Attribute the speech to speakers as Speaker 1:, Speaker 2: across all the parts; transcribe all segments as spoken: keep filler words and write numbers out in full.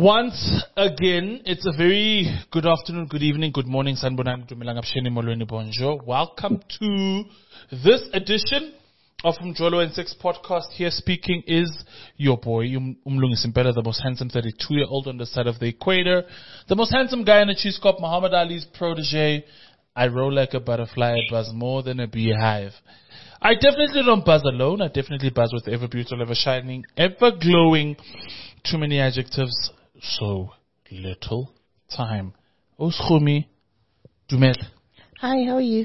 Speaker 1: Once again, it's a very good afternoon, good evening, good morning, Sanbonani Dumelangapsheni Molweni Bonjour. Welcome to this edition of Mjolo and Sex podcast. Here speaking is your boy, Umlungi Simpela, the most handsome thirty-two-year-old on the side of the equator, the most handsome guy in the cheese cup, Muhammad Ali's protege. I roll like a butterfly, I buzz more than a beehive. I definitely don't buzz alone. I definitely buzz with ever beautiful, ever shining, ever glowing. Too many adjectives, so little time. Oschumi Dumel.
Speaker 2: Hi, how are you?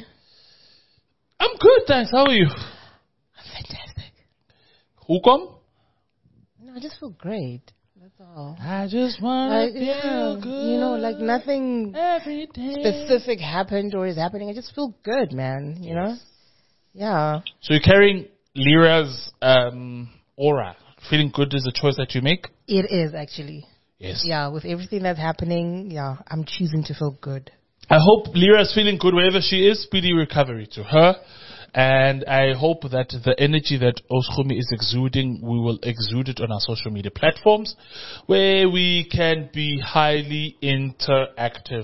Speaker 1: I'm good, thanks. How are you?
Speaker 2: I'm fantastic.
Speaker 1: Who come?
Speaker 2: No, I just feel great. That's all.
Speaker 1: I just want to
Speaker 2: Like,
Speaker 1: feel
Speaker 2: yeah,
Speaker 1: good.
Speaker 2: you know, like nothing
Speaker 1: every day.
Speaker 2: specific happened or is happening. I just feel good, man. You know? Yeah.
Speaker 1: So you're carrying Lyra's um, aura. Feeling good is a choice that you make?
Speaker 2: It is, actually.
Speaker 1: Yes.
Speaker 2: Yeah, with everything that's happening, yeah, I'm choosing to feel good.
Speaker 1: I hope Lyra's feeling good wherever she is. Speedy recovery to her. And I hope that the energy that Oschumi is exuding, we will exude it on our social media platforms where we can be highly interactive.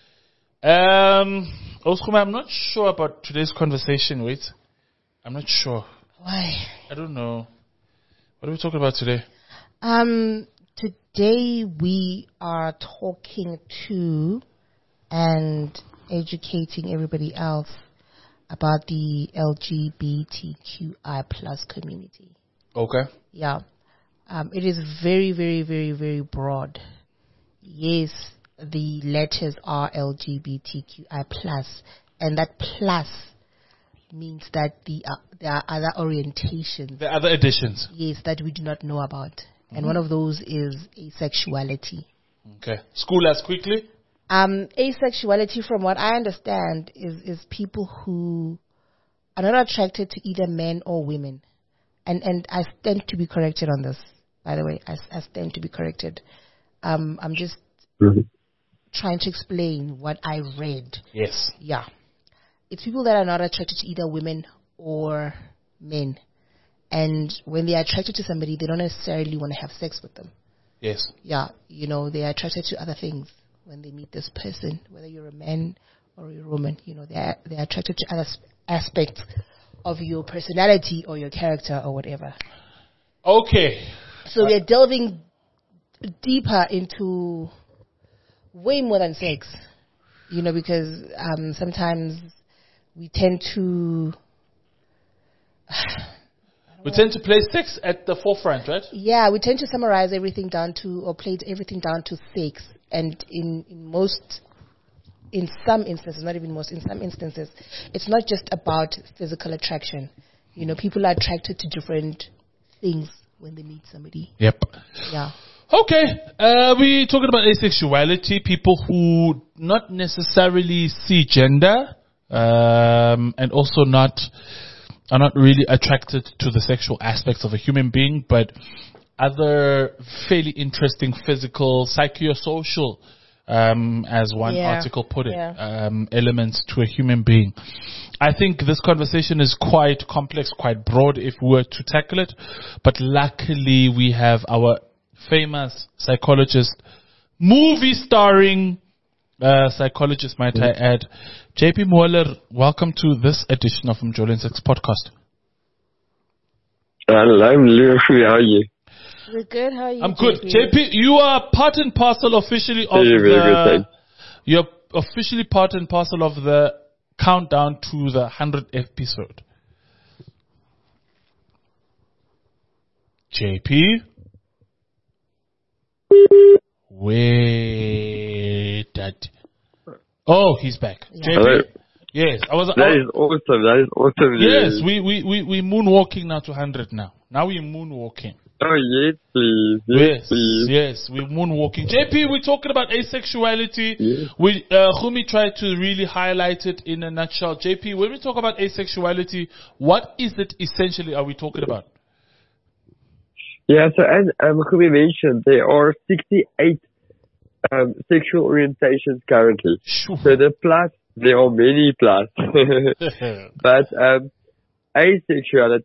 Speaker 1: Um, Oschumi, I'm not sure about today's conversation. Wait. I'm not sure.
Speaker 2: Why?
Speaker 1: I don't know. What are we talking about today?
Speaker 2: Um, today we are talking to and educating everybody else about the L G B T Q I plus community.
Speaker 1: Okay.
Speaker 2: Yeah. Um, it is very, very, very, very broad. Yes, the letters are L G B T Q I plus, and that plus means that the uh, there are other orientations.
Speaker 1: The other additions.
Speaker 2: Yes, that we do not know about. Mm-hmm. And one of those is asexuality.
Speaker 1: Okay. School us quickly.
Speaker 2: Um, asexuality, from what I understand, is, is people who are not attracted to either men or women. And and I stand to be corrected on this, by the way. I, I stand to be corrected. Um, I'm just mm-hmm. trying to explain what I read.
Speaker 1: Yes.
Speaker 2: Yeah. It's people that are not attracted to either women or men. And when they are attracted to somebody, they don't necessarily want to have sex with them.
Speaker 1: Yes.
Speaker 2: Yeah. You know, they are attracted to other things when they meet this person, whether you're a man or you're a woman. You know, they are, they are attracted to other aspects of your personality or your character or whatever.
Speaker 1: Okay.
Speaker 2: So uh, we're delving deeper into way more than sex. You know, because um, sometimes we tend to...
Speaker 1: we tend to place sex at the forefront, right?
Speaker 2: Yeah, we tend to summarize everything down to, or play everything down to sex. And in, in most, in some instances, not even most, in some instances, it's not just about physical attraction. You know, people are attracted to different things when they meet somebody.
Speaker 1: Yep.
Speaker 2: Yeah.
Speaker 1: Okay, uh, we're talking about asexuality, people who not necessarily see gender, um, and also not, are not really attracted to the sexual aspects of a human being, but other fairly interesting physical, psychosocial, um, as one
Speaker 2: yeah.
Speaker 1: article put it,
Speaker 2: yeah.
Speaker 1: um, elements to a human being. I think this conversation is quite complex, quite broad if we were to tackle it, but luckily we have our famous psychologist, movie starring uh, psychologist, might I add, J P Moeller. Welcome to this edition of Mjolo and Sex podcast.
Speaker 3: Hello, I'm Leo. How are you?
Speaker 2: We're good. How are you?
Speaker 1: I'm good. J P, you are part and parcel officially of
Speaker 3: yeah,
Speaker 1: the.
Speaker 3: Good,
Speaker 1: you're officially part and parcel of the countdown to the hundredth episode. J P. Wait, that. Oh, he's back.
Speaker 2: Yeah.
Speaker 1: J P.
Speaker 3: Hello.
Speaker 1: Yes, I was.
Speaker 3: That
Speaker 1: I was,
Speaker 3: is awesome. That is awesome.
Speaker 1: Yes, we we we we moonwalking now to hundred now. Now we're moonwalking.
Speaker 3: Oh yes, please. Yes,
Speaker 1: Yes,
Speaker 3: please.
Speaker 1: yes, we're moonwalking. J P, we're talking about asexuality.
Speaker 3: Yes.
Speaker 1: We uh, Khumi tried to really highlight it in a nutshell. J P, when we talk about asexuality, what is it essentially? Are we talking about?
Speaker 3: Yeah. So as um, Khumi mentioned, there are sixty-eight um, sexual orientations currently.
Speaker 1: Sure.
Speaker 3: So the plus, there are many plus, but um, asexuality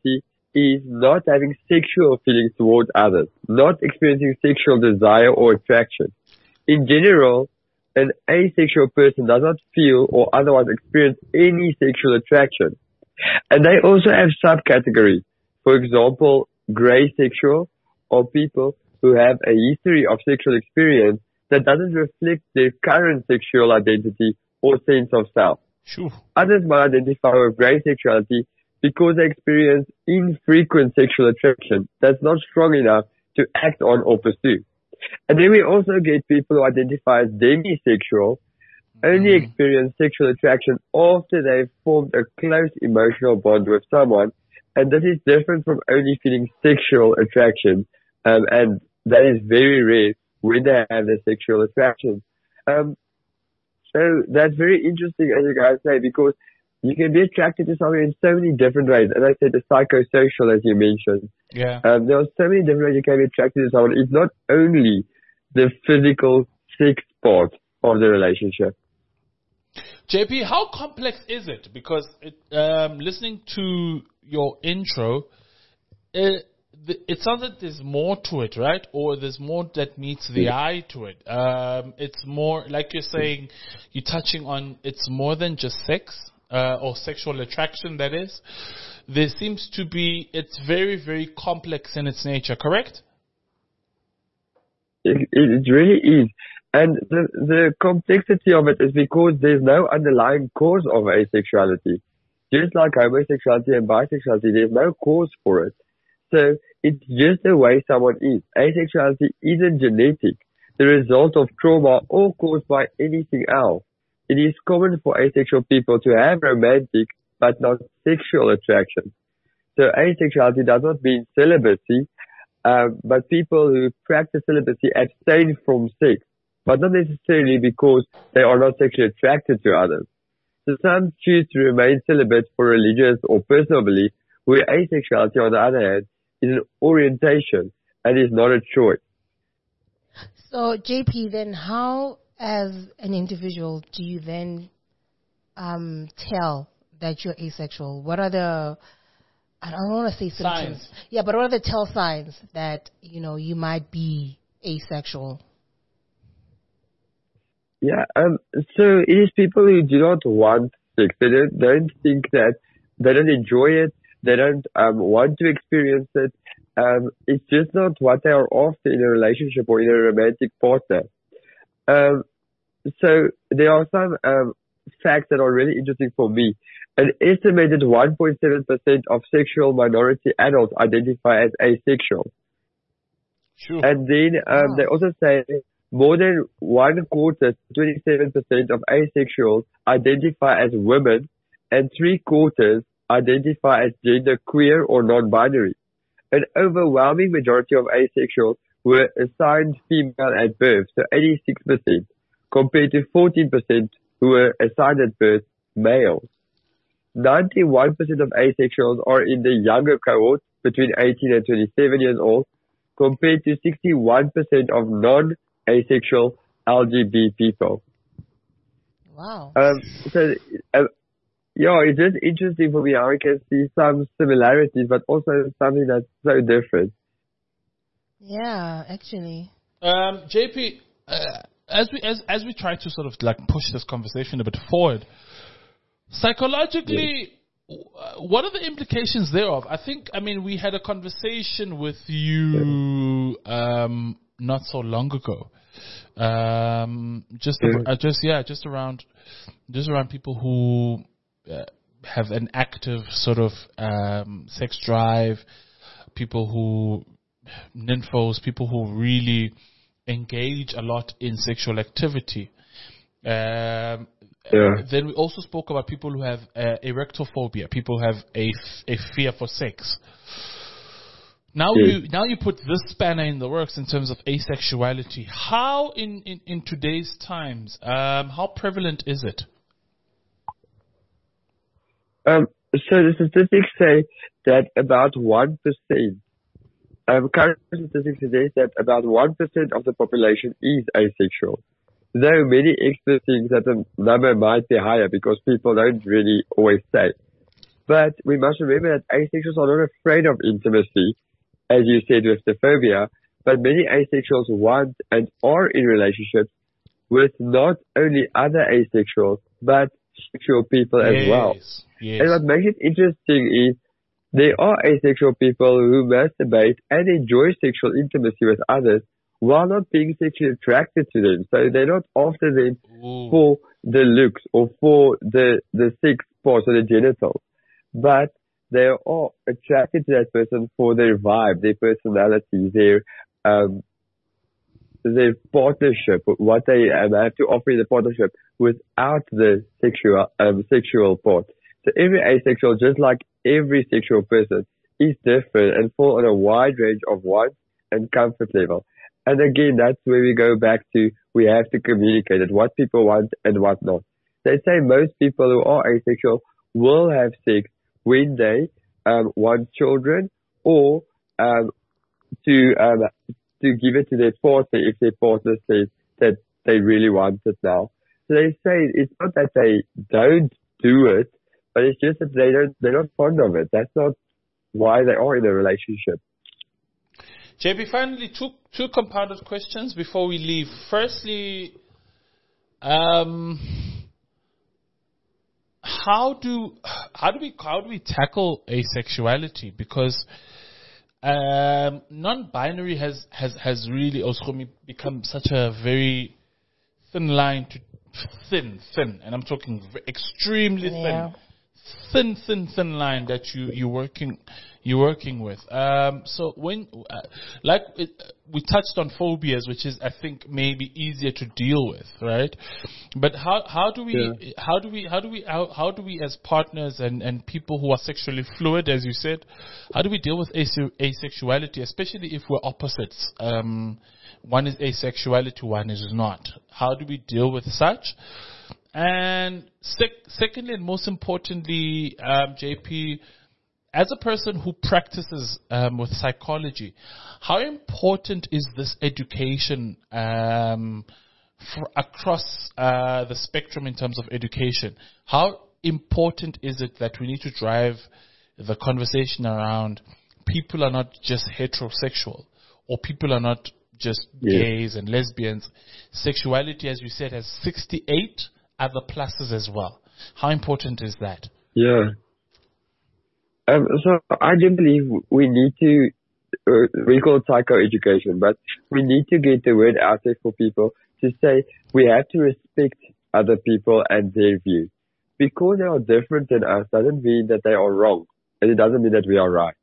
Speaker 3: is not having sexual feelings towards others, not experiencing sexual desire or attraction. In general, an asexual person does not feel or otherwise experience any sexual attraction. And they also have subcategories. For example, gray sexual, or people who have a history of sexual experience that doesn't reflect their current sexual identity or sense of self.
Speaker 1: Sure.
Speaker 3: Others might identify with gray sexuality because they experience infrequent sexual attraction that's not strong enough to act on or pursue. And then we also get people who identify as demisexual, only
Speaker 1: Mm.
Speaker 3: experience sexual attraction after they've formed a close emotional bond with someone. And this is different from only feeling sexual attraction. Um, and that is very rare when they have the sexual attraction. Um, so that's very interesting, as you guys say, because you can be attracted to someone in so many different ways. As I said, the psychosocial, as you mentioned.
Speaker 1: Yeah.
Speaker 3: Um, there are so many different ways you can be attracted to someone. It's not only the physical sex part of the relationship.
Speaker 1: J P, how complex is it? Because it, um, listening to your intro, it, it sounds like there's more to it, right? Or there's more that meets the eye to it. Um, it's more, like you're saying, you're touching on, it's more than just sex. Uh, or sexual attraction, that is. There seems to be, it's very, very complex in its nature, correct?
Speaker 3: It, it really is. And the, the complexity of it is because there's no underlying cause of asexuality. Just like homosexuality and bisexuality, there's no cause for it. So it's just the way someone is. Asexuality isn't genetic, the result of trauma or caused by anything else. It is common for asexual people to have romantic but not sexual attraction. So asexuality does not mean celibacy, uh, but people who practice celibacy abstain from sex, but not necessarily because they are not sexually attracted to others. So some choose to remain celibate for religious or personal belief, where asexuality, on the other hand, is an orientation and is not a choice.
Speaker 2: So, J P, then how, as an individual, do you then um, tell that you're asexual? What are the, I don't want to say symptoms.
Speaker 1: Signs.
Speaker 2: Yeah, but what are the tell signs that, you know, you might be asexual?
Speaker 3: Yeah, um, so it is people who do not want sex. They don't, don't think that, they don't enjoy it. They don't um, want to experience it. Um, it's just not what they are after in a relationship or in a romantic partner. Um, so there are some um, facts that are really interesting for me. An estimated one point seven percent of sexual minority adults identify as asexual.
Speaker 1: Sure.
Speaker 3: And then um,
Speaker 2: Wow.
Speaker 3: they also say more than one quarter, twenty-seven percent of asexuals identify as women, and three quarters identify as gender queer or non-binary. An overwhelming majority of asexuals were assigned female at birth, so eighty-six percent, compared to fourteen percent who were assigned at birth male. ninety-one percent of asexuals are in the younger cohort, between eighteen and twenty-seven years old, compared to sixty-one percent of non-asexual L G B T people.
Speaker 2: Wow.
Speaker 3: Um, so, uh, yeah, it's just interesting for me how I can see some similarities, but also something that's so different.
Speaker 2: Yeah, actually.
Speaker 1: Um, J P, uh, as we as as we try to sort of like push this conversation a bit forward, psychologically, w- uh, what are the implications thereof? I think, I mean, we had a conversation with you um, not so long ago. Um, just,
Speaker 3: Yeah.
Speaker 1: uh, just yeah, just around, just around people who uh, have an active sort of um, sex drive, people who nymphos, people who really engage a lot in sexual activity. Um,
Speaker 3: Yeah.
Speaker 1: Then we also spoke about people who have uh, erectophobia, people who have a, f- a fear for sex. Now
Speaker 3: Yes.
Speaker 1: you now you put this spanner in the works in terms of asexuality. How in, in, in today's times, um, how prevalent is it?
Speaker 3: Um, so the statistics say that about one percent, um, current statistics suggest that about one percent of the population is asexual. Though many experts think that the number might be higher because people don't really always say. But we must remember that asexuals are not afraid of intimacy, as you said with the phobia, but many asexuals want and are in relationships with not only other asexuals, but sexual people
Speaker 1: yes.
Speaker 3: as well.
Speaker 1: Yes.
Speaker 3: And what makes it interesting is there are asexual people who masturbate and enjoy sexual intimacy with others while not being sexually attracted to them. So they're not after them
Speaker 1: Ooh.
Speaker 3: for the looks or for the, the sex parts or the genitals, but they are attracted to that person for their vibe, their personality, their um, their partnership, what they um, have to offer in the partnership without the sexual um, sexual part. So every asexual, just like every sexual person, is different and fall on a wide range of wants and comfort level. And again, that's where we go back to we have to communicate it, what people want and what not. They say most people who are asexual will have sex when they um, want children or um, to um, to give it to their partner if their partner says that they really want it now. So they say it's not that they don't do it, but it's just that they don't, they're not fond of it. That's not why they are in a relationship.
Speaker 1: J B, finally, two two compounded questions before we leave. Firstly, um, how do how do we how do we tackle asexuality? Because um, non-binary has has has really also become such a very thin line to thin thin, and I'm talking extremely thin.
Speaker 2: Yeah.
Speaker 1: Thin, thin, thin line that you you're working you're working with. Um, so when, uh, like it, we touched on phobias, which is I think maybe easier to deal with, right? But how how do we
Speaker 3: Yeah.
Speaker 1: how do we how do we how, how do we as partners and, and people who are sexually fluid, as you said, how do we deal with ase- asexuality, especially if we're opposites? Um, one is asexuality, one is not. How do we deal with such? And sec- secondly, and most importantly, um, J P, as a person who practices um, with psychology, how important is this education um, for across uh, the spectrum in terms of education? How important is it that we need to drive the conversation around people are not just heterosexual or people are not just
Speaker 3: Yeah.
Speaker 1: gays and lesbians? Sexuality, as you said, has sixty-eight other pluses as well. How important is that?
Speaker 3: Yeah. Um, so I do believe we need to, uh, we call it psychoeducation, but we need to get the word out there for people to say we have to respect other people and their view. Because they are different than us doesn't mean that they are wrong, and it doesn't mean that we are right.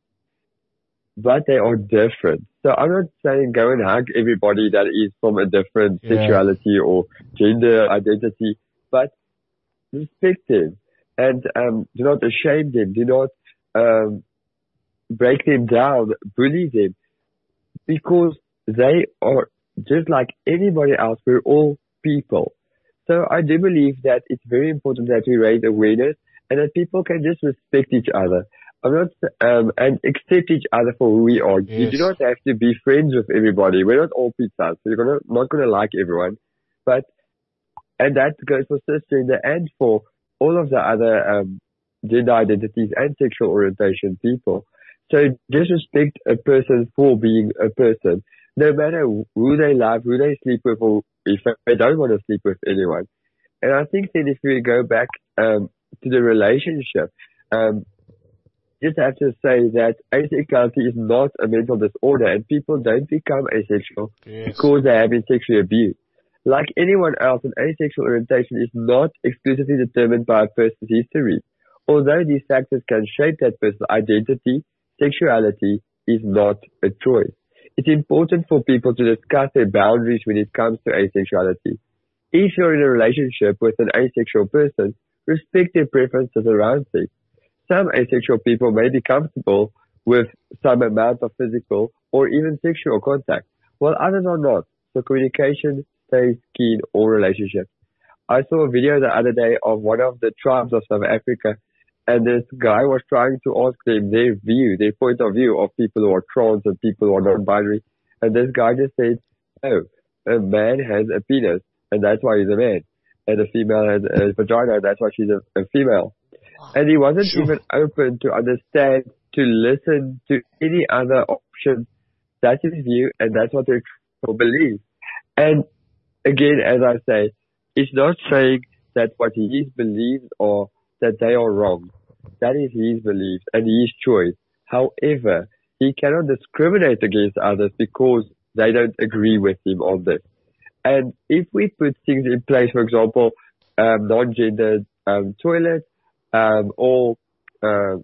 Speaker 3: But they are different. So I'm not saying go and hug everybody that is from a different
Speaker 1: Yeah.
Speaker 3: sexuality or gender identity, but respect them and um, do not shame them. Do not um, break them down, bully them, because they are just like anybody else. We're all people. So I do believe that it's very important that we raise awareness and that people can just respect each other. I'm not um, and accept each other for who we are. You
Speaker 1: Yes.
Speaker 3: do not have to be friends with everybody. We're not all pizzas. We're gonna, not going to like everyone, but and that goes for cisgender and for all of the other um, gender identities and sexual orientation people. So just respect a person for being a person, no matter who they love, who they sleep with, or if they don't want to sleep with anyone. And I think that if we go back um, to the relationship, um, just have to say that asexuality is not a mental disorder, and people don't become asexual
Speaker 1: Yes.
Speaker 3: because they have been sexually abused. Like anyone else, an asexual orientation is not exclusively determined by a person's history. Although these factors can shape that person's identity, sexuality is not a choice. It's important for people to discuss their boundaries when it comes to asexuality. If you're in a relationship with an asexual person, respect their preferences around sex. Some asexual people may be comfortable with some amount of physical or even sexual contact, while others are not. So communication stays key in all relationships. I saw a video the other day of one of the tribes of South Africa, and this guy was trying to ask them their view, their point of view of people who are trans and people who are non-binary. And this guy just said, oh, a man has a penis, and that's why he's a man. And a female has a vagina, that's why she's a, a female. And he wasn't
Speaker 1: Sure.
Speaker 3: even open to understand, to listen to any other option. That's his view, and that's what they believe. And again, as I say, it's not saying that what his beliefs are, that they are wrong. That is his beliefs and his choice. However, he cannot discriminate against others because they don't agree with him on this. And if we put things in place, for example, um, non-gendered um, toilets, um, or uh,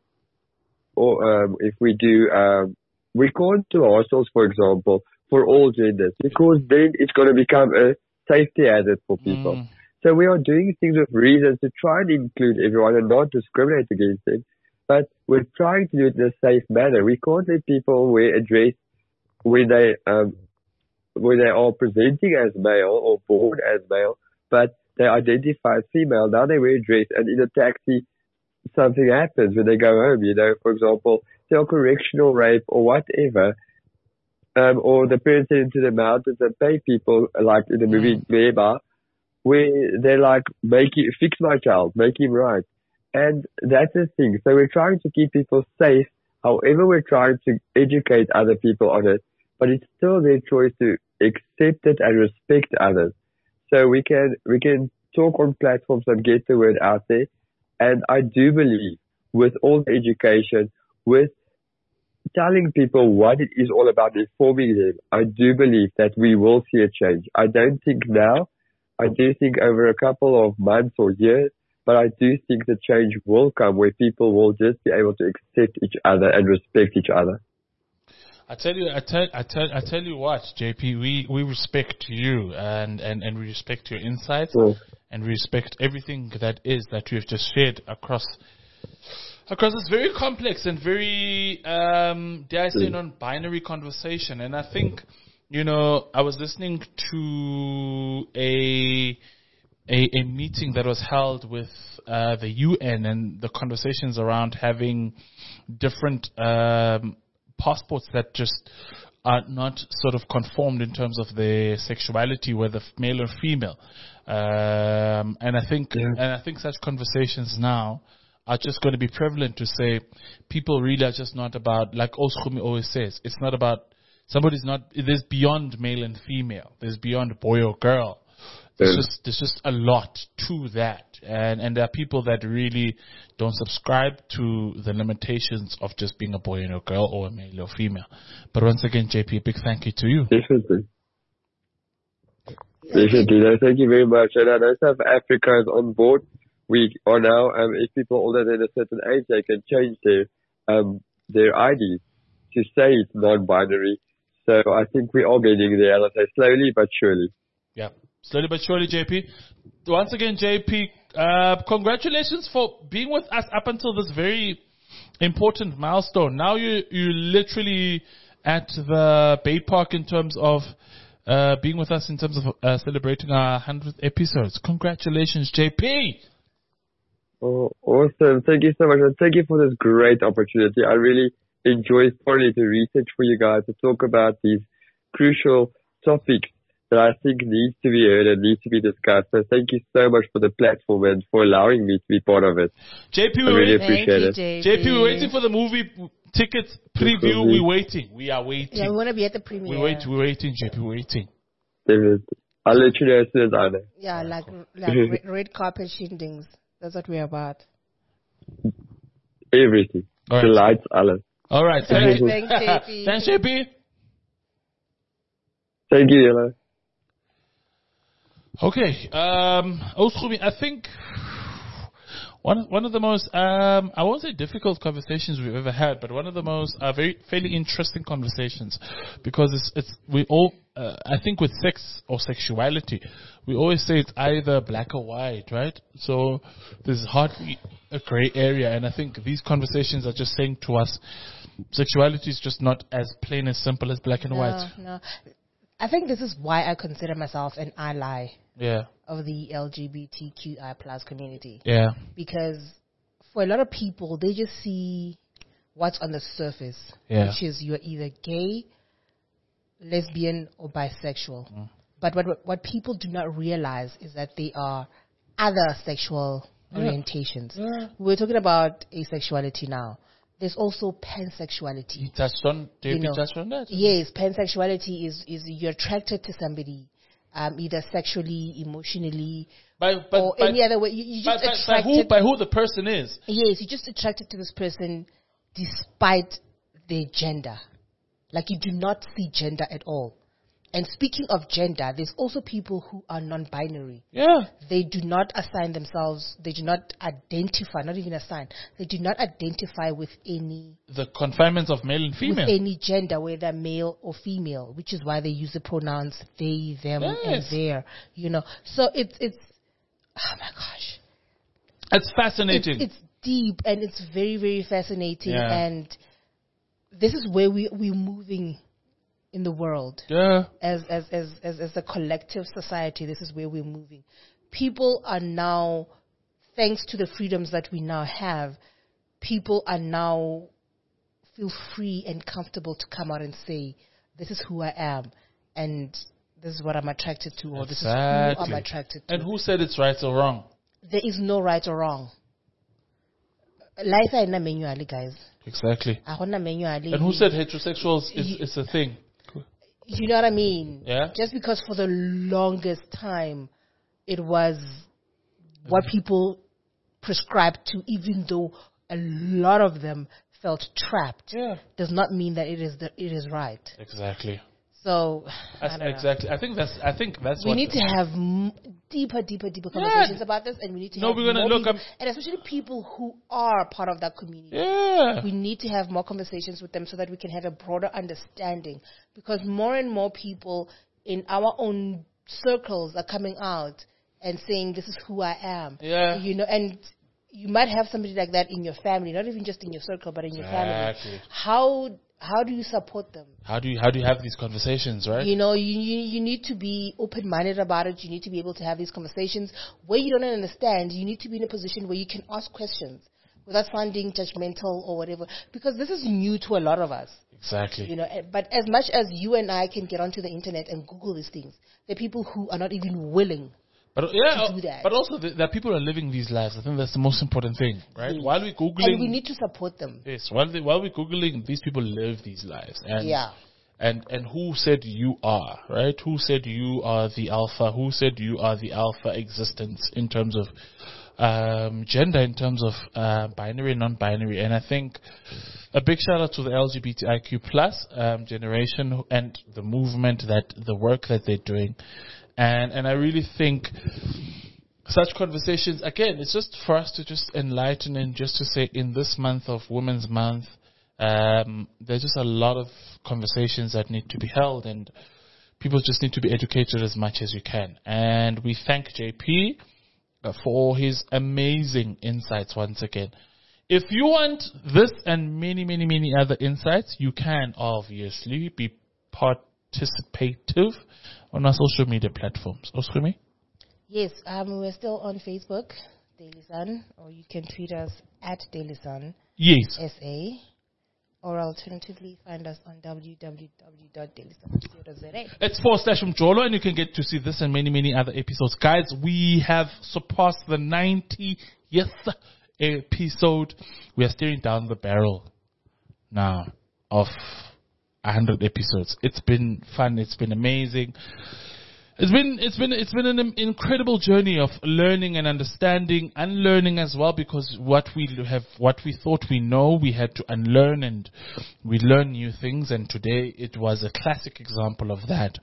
Speaker 3: or um, if we do, um, we can't do hostels, for example, for all genders, because then it's going to become a safety hazard for people.
Speaker 1: Mm.
Speaker 3: So we are doing things with reasons to try and include everyone and not discriminate against them. But we're trying to do it in a safe manner. We can't let people wear a dress when they um, when they are presenting as male or born as male, but they identify as female. Now they wear a dress, and in a taxi, something happens when they go home. You know, for example, they're correctional rape or whatever. Um, or the parents send into the mountains and pay people, like in the movie
Speaker 1: Mm.
Speaker 3: Beba, where they're like, make it, fix my child, make him right. And that's the thing. So we're trying to keep people safe. However, we're trying to educate other people on it, but it's still their choice to accept it and respect others. So we can, we can talk on platforms and get the word out there. And I do believe with all the education, with telling people what it is all about, informing them, I do believe that we will see a change. I don't think now. I do think over a couple of months or years, but I do think the change will come where people will just be able to accept each other and respect each other.
Speaker 1: I tell you, I tell, I tell, I tell you what, J P, we, we respect you and, and, and we respect your insights
Speaker 3: Yes.
Speaker 1: and we respect everything that is that you have just shared across across this very complex and very, um, dare I say,
Speaker 3: Mm.
Speaker 1: non-binary conversation. And I think, you know, I was listening to a a, a meeting that was held with uh, the U N and the conversations around having different um, passports that just are not sort of conformed in terms of their sexuality, whether male or female. Um, and I think
Speaker 3: Yeah.
Speaker 1: and I think such conversations now are just going to be prevalent to say people really are just not about, like Oskumi always says, it's not about, somebody's not, there's beyond male and female. There's beyond boy or girl. There's
Speaker 3: Yeah.
Speaker 1: just, there's just a lot to that. And, and there are people that really don't subscribe to the limitations of just being a boy and a girl or a male or female. But once again, J P, a big thank you to you.
Speaker 3: Definitely. Definitely. No, thank you very much. And I know South Africa is on board. We are now, um, if people older than a certain age, they can change their, um, their I Ds to say it's non-binary. So I think we are getting there, let's say slowly but surely.
Speaker 1: Yeah, slowly but surely, J P. Once again, J P, uh, congratulations for being with us up until this very important milestone. Now you you literally at the Bay Park in terms of uh, being with us in terms of uh, celebrating our hundredth episodes. Congratulations, J P.
Speaker 3: Oh, awesome. Thank you so much. And thank you for this great opportunity. I really enjoy thoroughly to research for you guys to talk about these crucial topics that I think needs to be heard and needs to be discussed. So thank you so much for the platform and for allowing me to be part of it.
Speaker 1: J P,
Speaker 3: I
Speaker 1: we're
Speaker 3: really
Speaker 1: waiting.
Speaker 3: appreciate it.
Speaker 2: J P.
Speaker 1: J P, we're waiting for the movie tickets preview. We're waiting. We are waiting.
Speaker 2: Yeah, we want to be at the premiere.
Speaker 1: we wait. We're waiting, J P. We're waiting.
Speaker 3: Definitely. I'll let you know as soon as I know.
Speaker 2: Yeah, like like red, red carpet shindings. That's what we're about.
Speaker 3: Everything.
Speaker 1: All right.
Speaker 3: The lights, alles.
Speaker 1: All right.
Speaker 2: All right,
Speaker 1: Thank you.
Speaker 2: thanks, J P.
Speaker 1: Thanks, J P.
Speaker 3: Thank you, Yella.
Speaker 1: Okay, um, Oskumi, I think one one of the most um, I won't say difficult conversations we've ever had, but one of the most uh, very fairly interesting conversations because it's it's we all uh, I think with sex or sexuality we always say it's either black or white, right? So there's hardly a gray area, and I think these conversations are just saying to us sexuality is just not as plain as simple as black and
Speaker 2: No,
Speaker 1: white.
Speaker 2: no. I think this is why I consider myself an ally
Speaker 1: Yeah,
Speaker 2: of the L G B T Q I plus community.
Speaker 1: yeah,
Speaker 2: Because for a lot of people, they just see what's on the surface,
Speaker 1: Yeah.
Speaker 2: which is you're either gay, lesbian, or bisexual.
Speaker 1: Mm.
Speaker 2: But what what people do not realize is that they are other sexual orientations.
Speaker 1: Yeah.
Speaker 2: We're talking about asexuality now. There's also pansexuality.
Speaker 1: You touched on, J P
Speaker 2: You know,
Speaker 1: touched on that.
Speaker 2: Yes, pansexuality is, is you're attracted to somebody, um, either sexually, emotionally,
Speaker 1: By, but,
Speaker 2: or
Speaker 1: by,
Speaker 2: any other way. You, you
Speaker 1: by,
Speaker 2: just
Speaker 1: by, by
Speaker 2: attracted.
Speaker 1: who, by who the person is.
Speaker 2: Yes, you're just attracted to this person despite their gender. Like you do not see gender at all. And speaking of gender, there's also people who are non-binary.
Speaker 1: Yeah.
Speaker 2: They do not assign themselves, they do not identify, not even assign, they do not identify with any
Speaker 1: The confinements of male and female.
Speaker 2: with any gender, whether male or female, which is why they use the pronouns they, them, and
Speaker 1: Yes.
Speaker 2: their, you know. So it's, it's, oh my gosh.
Speaker 1: It's fascinating.
Speaker 2: It's, it's deep and it's very, very fascinating.
Speaker 1: Yeah.
Speaker 2: And this is where we, we're moving in the world.
Speaker 1: yeah.
Speaker 2: As, as, as, as, as a collective society, this is where we're moving. People are now, thanks to the freedoms that we now have, people are now feel free and comfortable to come out and say, this is who I am, and this is what I'm attracted to, or this is who
Speaker 1: Exactly.
Speaker 2: I'm attracted to.
Speaker 1: And who said it's right or wrong?
Speaker 2: There is no right or wrong. Life is not manually, guys.
Speaker 1: Exactly.
Speaker 2: Ahona manually.
Speaker 1: And who said heterosexuals is, is a thing?
Speaker 2: You know what I mean?
Speaker 1: Yeah.
Speaker 2: Just because for the longest time it was what people prescribed to, even though a lot of them felt trapped,
Speaker 1: Yeah.
Speaker 2: does not mean that it is the, it is right.
Speaker 1: Exactly.
Speaker 2: So
Speaker 1: That's
Speaker 2: I don't know.
Speaker 1: exactly. I think that's. I think that's
Speaker 2: We
Speaker 1: what.
Speaker 2: need to have m- deeper, deeper, deeper
Speaker 1: Yeah.
Speaker 2: conversations about this, and we need to
Speaker 1: No,
Speaker 2: have
Speaker 1: we're gonna
Speaker 2: more
Speaker 1: look
Speaker 2: people,
Speaker 1: up-
Speaker 2: and especially people who are part of that community.
Speaker 1: Yeah.
Speaker 2: We need to have more conversations with them so that we can have a broader understanding, because more and more people in our own circles are coming out and saying, this is who I am.
Speaker 1: Yeah.
Speaker 2: You know, and you might have somebody like that in your family, not even just in your circle, but in your family.
Speaker 1: Exactly.
Speaker 2: How how do you support them?
Speaker 1: How do you how do you have these conversations, right?
Speaker 2: You know, you, you you need to be open-minded about it. You need to be able to have these conversations. Where you don't understand, you need to be in a position where you can ask questions without sounding judgmental or whatever, because this is new to a lot of us.
Speaker 1: Exactly.
Speaker 2: You know, eh, but as much as you and I can get onto the internet and Google these things, there are people who are not even willing.
Speaker 1: But yeah,
Speaker 2: to do that.
Speaker 1: but also the, that people are living these lives. I think that's the most important thing, right?
Speaker 2: Yes.
Speaker 1: While we're googling,
Speaker 2: And we need to support them.
Speaker 1: yes, while they, while we're googling, these people live these lives, and
Speaker 2: Yeah.
Speaker 1: and and who said you are, right? Who said you are the alpha? Who said you are the alpha existence in terms of um, gender, in terms of uh, binary and non-binary? And I think a big shout out to the L G B T I Q plus um, generation and the movement, that the work that they're doing. And and I really think such conversations, again, it's just for us to just enlighten and just to say, in this month of Women's Month, um, there's just a lot of conversations that need to be held, and people just need to be educated as much as you can. And we thank J P uh, for his amazing insights once again. If you want this and many, many, many other insights, you can obviously be participative on our social media platforms. Oskrimi?
Speaker 2: Yes, um, we're still on Facebook, Daily Sun, or you can tweet us at Daily Sun
Speaker 1: Yes.
Speaker 2: S A, or alternatively find us on w w w dot daily sun dot co dot z a.
Speaker 1: It's forward slash Mjolo, and you can get to see this and many, many other episodes. Guys, we have surpassed the ninetieth episode. We are staring down the barrel now of one hundred episodes. It's been fun. It's been amazing. It's been it's been it's been an incredible journey of learning and understanding, unlearning as well, because what we have what we thought we know, we had to unlearn, and we learn new things. And today it was a classic example of that.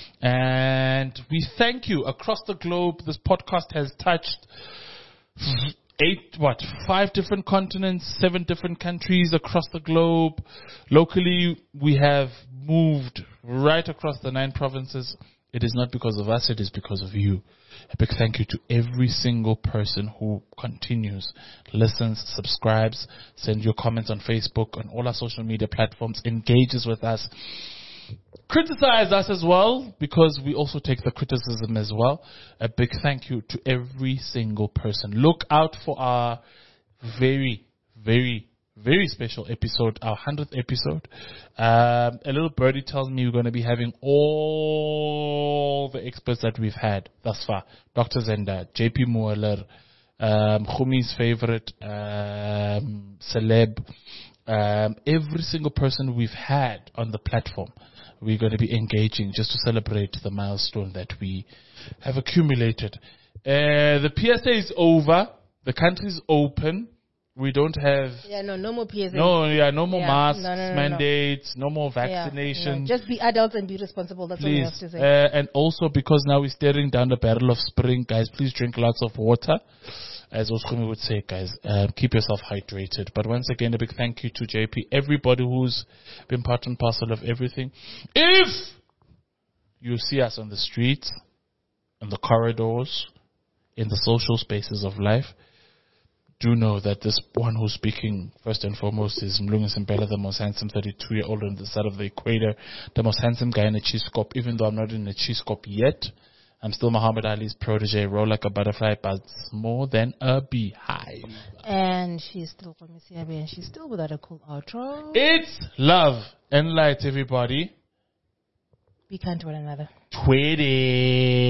Speaker 1: And we thank you across the globe. This podcast has touched eight, what, five different continents, seven different countries across the globe. Locally, we have moved right across the nine provinces. It is not because of us, it is because of you. A big thank you to every single person who continues, listens, subscribes, sends your comments on Facebook, on all our social media platforms, engages with us. Criticize us as well, because we also take the criticism as well. A big thank you to every single person. Look out for our very, very, very special episode, our hundredth episode. Um, a little birdie tells me we're going to be having all the experts that we've had thus far. Doctor Zenda, J P Mueller, um, Khumi's favorite um, celeb, um, every single person we've had on the platform, we're going to be engaging just to celebrate the milestone that we have accumulated. Uh, the P S A is over. The country's open. We don't have...
Speaker 2: Yeah, no, no more P S A.
Speaker 1: No, yeah, no more
Speaker 2: Yeah.
Speaker 1: masks,
Speaker 2: No, no, no, no.
Speaker 1: mandates, no, more
Speaker 2: Yeah,
Speaker 1: vaccinations.
Speaker 2: no, just be adults and be responsible. That's
Speaker 1: Please.
Speaker 2: all you have to say.
Speaker 1: Uh, and also, because now we're staring down the barrel of spring, guys, please drink lots of water. As Oskumi would say, guys, uh, keep yourself hydrated. But once again, a big thank you to J P, everybody who's been part and parcel of everything. If you see us on the streets, in the corridors, in the social spaces of life, do know that this one who's speaking first and foremost is Mlungu Simpela, the most handsome thirty-two-year-old on the side of the equator, the most handsome guy in a cheese cop. Even though I'm not in a cheese cop yet, I'm still Muhammad Ali's protege. Roll like a butterfly, but more than a beehive.
Speaker 2: And she's still called Missy Abby, and she's still without a cool outro.
Speaker 1: It's love and light, everybody.
Speaker 2: Be kind to one another.
Speaker 1: Tweety.